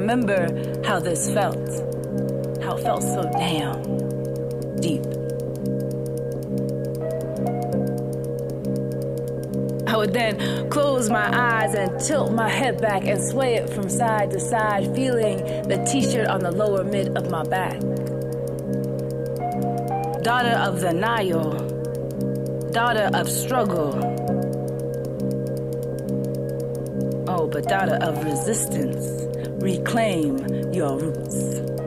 remember how this felt. How it felt so damn deep. I would then close my eyes and tilt my head back and sway it from side to side, feeling the t-shirt on the lower mid of my back. Daughter of the Nile, daughter of struggle. Oh, but daughter of resistance, reclaim your roots.